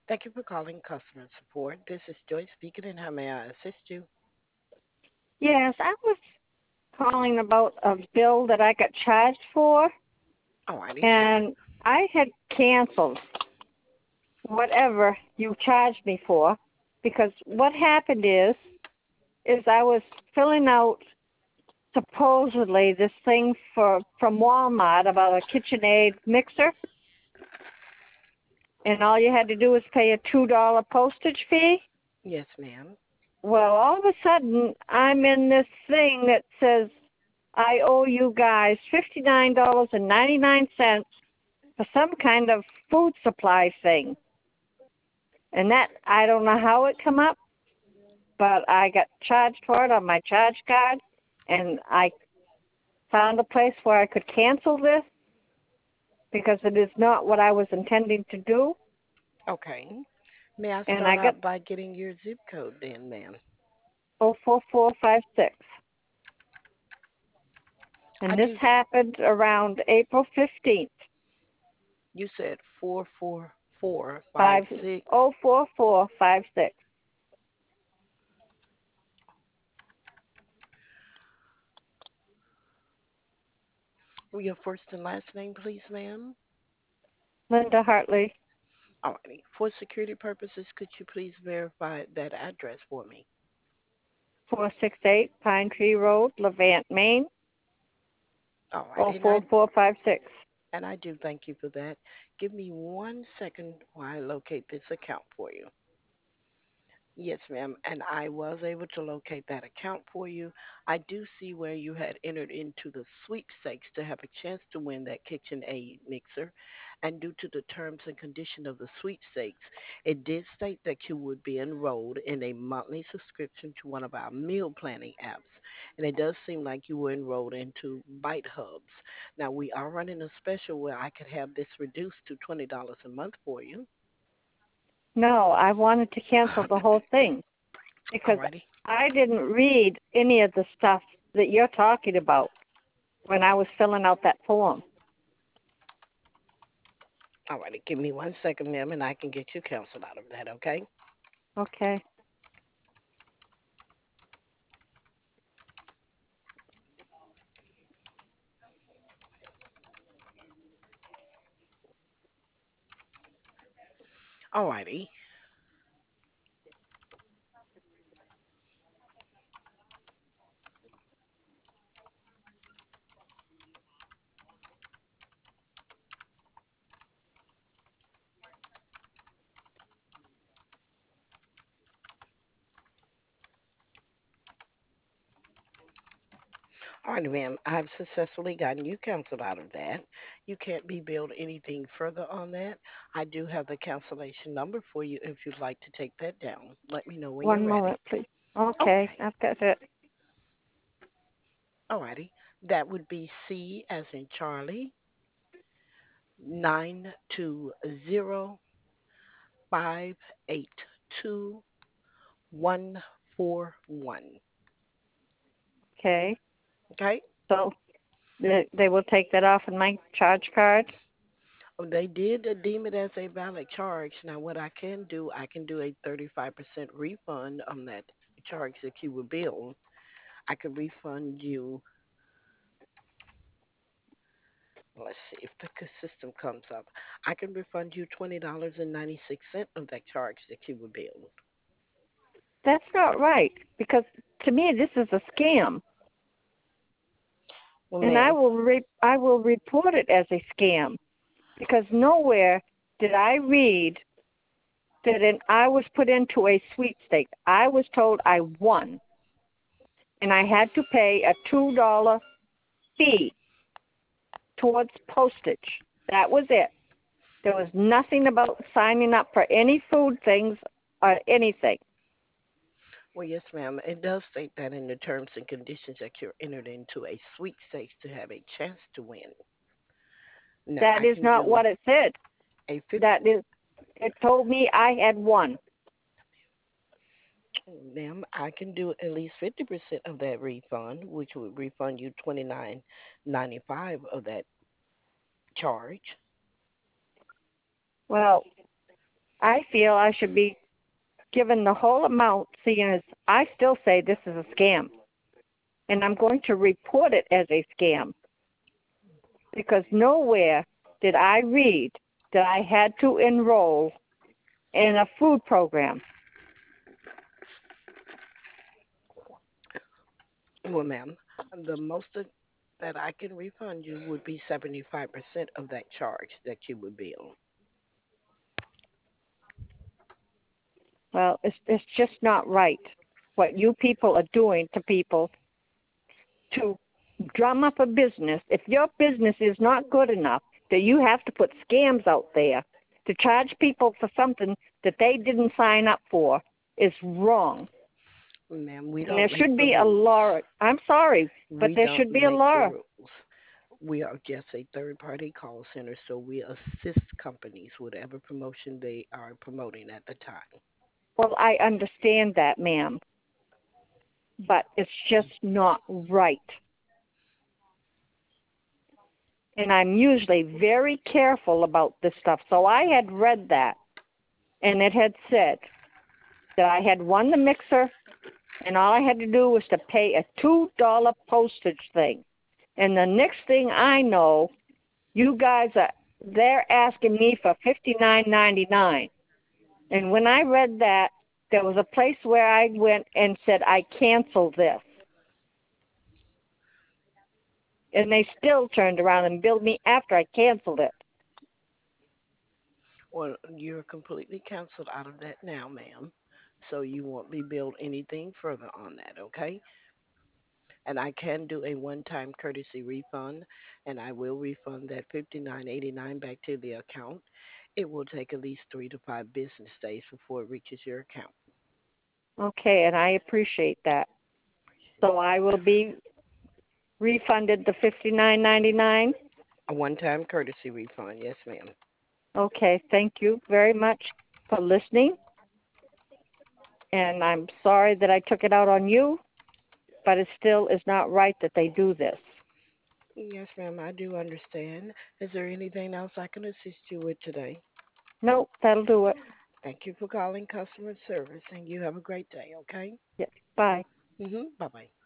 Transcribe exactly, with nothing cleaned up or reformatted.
Thank you for calling customer support. This is Joyce speaking, and how may I assist you? Yes, I was calling about a bill that I got charged for, Alrighty. and I had canceled whatever you charged me for because what happened is is I was filling out supposedly this thing for from Walmart about a KitchenAid mixer, and all you had to do was pay a two dollar postage fee. Yes, ma'am. Well, all of a sudden, I'm in this thing that says I owe you guys fifty-nine dollars and ninety-nine cents for some kind of food supply thing. And that, I don't know how it come up, but I got charged for it on my charge card, and I found a place where I could cancel this because it is not what I was intending to do. Okay. May I And start I got out by getting your zip code then, ma'am? oh four four five six. I And this do. happened around April fifteenth. You said four four four five Five six. oh four four five six. Your first and last name, please, ma'am. Linda Hartley, Alrighty. For security purposes, could you please verify that address for me? four six eight Pine Tree Road, Levant, Maine, Alrighty. And I oh four four five six. and I do thank you for that. Give me one second while I locate this account for you. Yes, ma'am. And I was able to locate that account for you. I do see where you had entered into the sweepstakes to have a chance to win that KitchenAid mixer. And due to the terms and condition of the sweepstakes, it did state that you would be enrolled in a monthly subscription to one of our meal planning apps. And it does seem like you were enrolled into Bite Hubs. Now, we are running a special where I could have this reduced to twenty dollars a month for you. No, I wanted to cancel the whole thing because Alrighty. I didn't read any of the stuff that you're talking about when I was filling out that form. All righty, give me one second, ma'am, and I can get you counseled out of that, okay? Okay. All righty. All right, ma'am, I've successfully gotten you counseled out of that. You can't be billed anything further on that. I do have the cancellation number for you if you'd like to take that down. Let me know when you're One ready. moment, please. Okay, Okay. I've got it. All righty. That would be C as in Charlie, nine two zero five eight two one four one. Okay. Okay? So they, they will take that off in my charge card. Oh, they did uh, deem it as a valid charge. Now, what I can do, I can do a thirty-five percent refund on that charge that you were billed. I could refund you, let's see if the c- system comes up. I can refund you twenty dollars and ninety-six cents of that charge that you were billed. That's not right because to me this is a scam, Well, and I ma'am, will re- I will report it as a scam because nowhere did I read that an, I was put into a sweepstake. I was told I won, and I had to pay a two dollar fee towards postage. That was it. There was nothing about signing up for any food things or anything. well, yes, ma'am. It does state that in the terms and conditions that you're entered into a sweepstakes to have a chance to win. Now, That I is can not do what it said. a fifty. That is, it told me I had won. Ma'am, I can do at least fifty percent of that refund, which would refund you twenty nine ninety five of that charge. Well, I feel I should be given the whole amount, seeing as I still say this is a scam. And I'm going to report it as a scam because nowhere did I read that I had to enroll in a food program. Well, ma'am, the most that that I can refund you would be seventy-five percent of that charge that you would bill. Well, it's, it's just not right what you people are doing to people to drum up a business. If your business is not good enough, that you have to put scams out there to charge people for something that they didn't sign up for is wrong. Ma'am, we And there don't make should the be a rules. law. I'm sorry, but We there don't should be a make the law. rules. We are just a third party call center, so we assist companies whatever promotion they are promoting at the time. Well, I understand that, ma'am, but it's just not right. And I'm usually very careful about this stuff. So I had read that, and it had said that I had won the mixer, and all I had to do was to pay a two dollar postage thing. And the next thing I know, you guys are they're asking me for fifty nine ninety nine. And when I read that, there was a place where I went and said I canceled this, and they still turned around and billed me after I canceled it. Well, you're completely canceled out of that now, ma'am. So you won't be billed anything further on that, okay? And I can do a one-time courtesy refund, and I will refund that fifty-nine eighty-nine back to the account. It will take at least three to five business days before it reaches your account. Okay, and I appreciate that. So I will be refunded the fifty nine ninety nine. A one-time courtesy refund, yes, ma'am. Okay, thank you very much for listening. And I'm sorry that I took it out on you, but it still is not right that they do this. Yes, ma'am, I do understand. Is there anything else I can assist you with today? Nope, that'll do it. Thank you for calling customer service, and you have a great day, okay? Yeah, bye. Mm-hmm. Bye-bye.